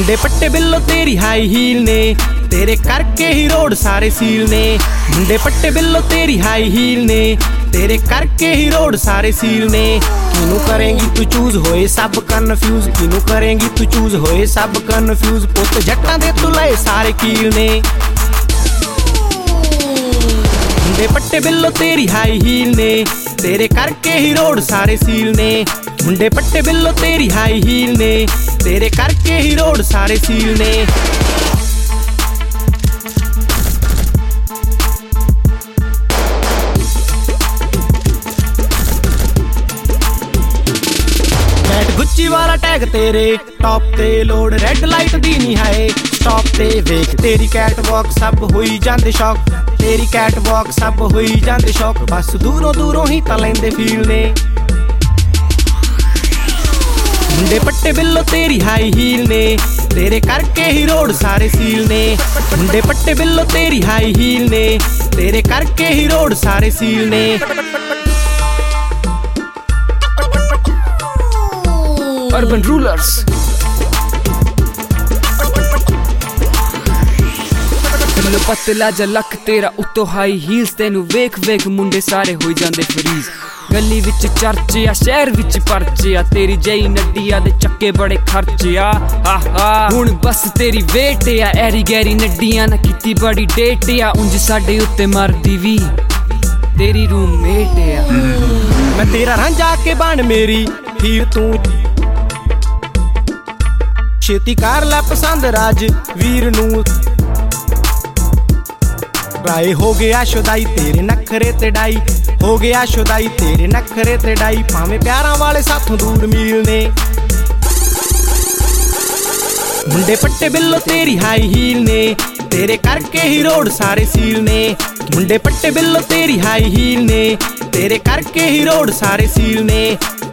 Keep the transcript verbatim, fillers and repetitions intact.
मुंडे पट्टे बिल्लो तेरी हाई हील ने, तेरे करके ही रोड सारे सील ने। मुंडे पट्टे बिल्लो तेरी हाई हील ने, तेरे करके ही रोड सारे सील ने। किनू करेंगी तू चूज होए सब कन्फ्यूज, किनू करेंगी तू चूज होए सब कन्फ्यूज। पुत जट्टां दे तू लए सारे कील ने। मुंडे पट्टे बिल्लो तेरी हाई हील ने, तेरे करके ही रोड सारे सील ने। मुंडे पट्टे बिल्लो तेरी हाई हील ने, तेरे करके ही रोड सारे सील ने। गुच्ची वाला टैग तेरे टॉप ते लोड, रेड लाइट दी नहीं है स्टॉप ते। वेख तेरी कैट वॉक सब होई जांदे शौक, तेरी कैट वॉक सब होई जांदे शौक। बस दूरों दूरों ही तां लैंदे फील ने। मुंडे पट्टे बिल्लो तेरी हाई हील ने, तेरे करके ही रोड सारे सील ने। मुंडे पट्टे बिल्लो तेरी हाई हील ने, तेरे करके ही रोड सारे सील ने। अर्बन रूलर्स बिल्लो पतला जा लक तेरा उत्तो हाई हील्स, तेनू वेख वेख मुंडे सारे होई जांदे फ्रीज। गली विच चर्च आ शहर विच परच आ, तेरी जई नड्डिया दे चक्के बड़े खर्च आ। हा हुण बस तेरी वेट आ, ऐरी गैरी नड्डियां ना कीती बड़ी डेट आ। उंज साडे उत्ते मरदी वी तेरी रूममेट आ। मैं तेरा रांझा के बन मेरी हीर तू, छेती कर लै पसंद राज वीर नू। राय हो गया शुदाई तेरे नखरे ते डाई, हो गया शुदाई तेरे नखरे ते डाई। भावें प्यारां वाले साथों दूर मील ने। मुंडे पट्टे बिल्लो तेरी हाई हील ने, तेरे करके ही रोड सारे सील ने। मुंडे पट्टे बिल्लो तेरी हाई हील ने, तेरे करके ही रोड सारे सील ने।